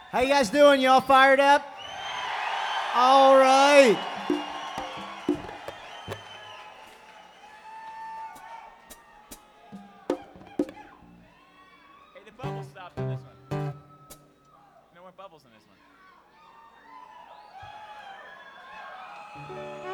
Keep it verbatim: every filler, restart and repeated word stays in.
How you guys doing? You all fired up? All right. Hey, the bubbles stopped in this one. No more bubbles in this one.